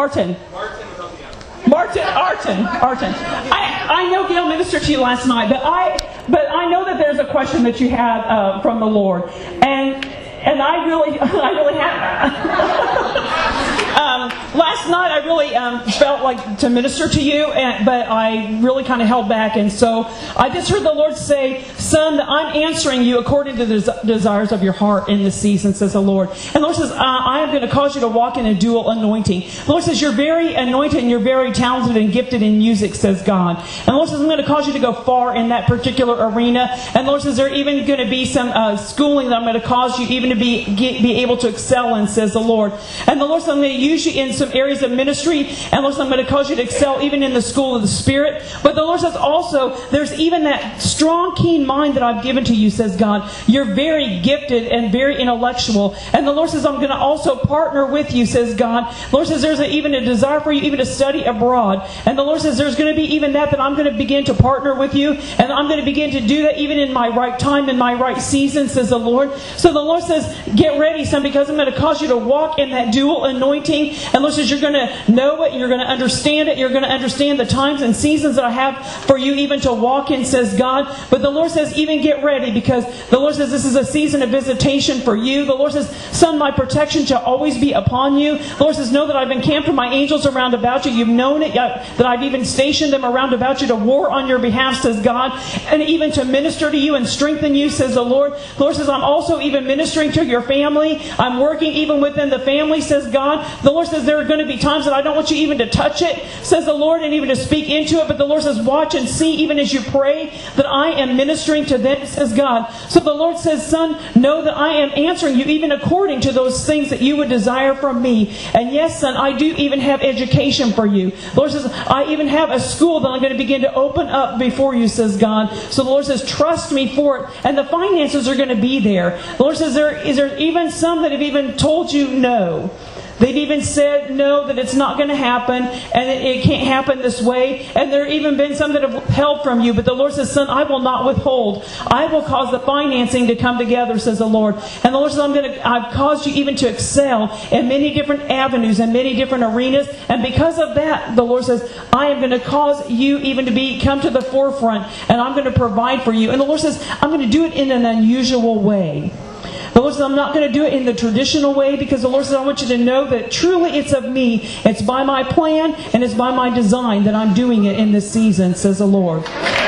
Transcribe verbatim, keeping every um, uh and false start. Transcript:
Arton. Martin, Arton, Arton. I, I know Gail ministered to you last night, but I but I know that there's a question that you had uh, from the Lord, and and I really I really have. um, last night I really um, felt like to minister to you, and, but I really kind of held back, and so I just heard the Lord say, "Son, I'm answering you according to the des- desires of your heart in this season," says the Lord. And the Lord says, uh, "I am going to cause you to walk in a dual anointing." The Lord says, "You're very anointed and you're very talented and gifted in music," says God. And the Lord says, "I'm going to cause you to go far in that particular arena." And the Lord says, "There are even going to be some uh, schooling that I'm going to cause you even to be get, be able to excel in," says the Lord. And the Lord says, "I'm going to use you in some areas of ministry." And the Lord says, "I'm going to cause you to excel even in the school of the Spirit." But the Lord says also, there's even that strong, keen mind that I've given to you, says God. You're very gifted and very intellectual. And the Lord says, "I'm going to also partner with you," says God. The Lord says, "There's a, even a desire for you even to study abroad." And the Lord says, "There's going to be even that, that I'm going to begin to partner with you. And I'm going to begin to do that even in my right time, in my right season," says the Lord. So the Lord says, "Get ready, son, because I'm going to cause you to walk in that dual anointing." And the Lord says, "You're going to know it. You're going to understand it. You're going to understand the times and seasons that I have for you even to walk in," says God. But the Lord says, even get ready, because the Lord says this is a season of visitation for you. The Lord says, "Son, my protection shall always be upon you." The Lord says, "Know that I've encamped my angels around about you." You've known it, that I've even stationed them around about you to war on your behalf, says God, and even to minister to you and strengthen you, says the Lord. The Lord says, "I'm also even ministering to your family. I'm working even within the family," says God. The Lord says, "There are going to be times that I don't want you even to touch it," says the Lord, "and even to speak into it." But the Lord says, "Watch and see even as you pray that I am ministering to them," says God. So the Lord says, "Son, know that I am answering you even according to those things that you would desire from me. And yes, son, I do even have education for you." The Lord says, "I even have a school that I'm going to begin to open up before you," says God. So the Lord says, "Trust me for it." And the finances are going to be there. The Lord says, there is there even some that have even told you no. They've even said no, that it's not going to happen, and it, it can't happen this way. And there have even been some that have withheld from you. But the Lord says, "Son, I will not withhold. I will cause the financing to come together," says the Lord. And the Lord says, I'm going to, "I've caused you even to excel in many different avenues and many different arenas. And because of that," the Lord says, "I am going to cause you even to be come to the forefront, and I'm going to provide for you." And the Lord says, "I'm going to do it in an unusual way." The Lord says, "I'm not going to do it in the traditional way," because the Lord says, "I want you to know that truly it's of me. It's by my plan and it's by my design that I'm doing it in this season," says the Lord.